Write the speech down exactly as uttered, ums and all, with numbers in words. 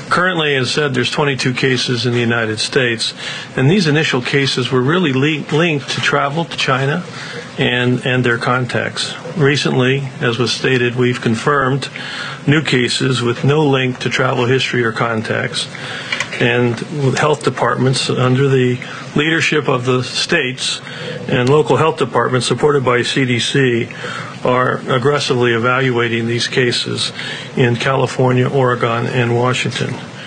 Currently, as said, there's twenty-two cases in the United States, and these initial cases were really le- linked to travel to China and, and their contacts. Recently, as was stated, we've confirmed new cases with no link to travel history or contacts, and health departments under the leadership of the states and local health departments supported by C D C are aggressively evaluating these cases in California, Oregon, and Washington.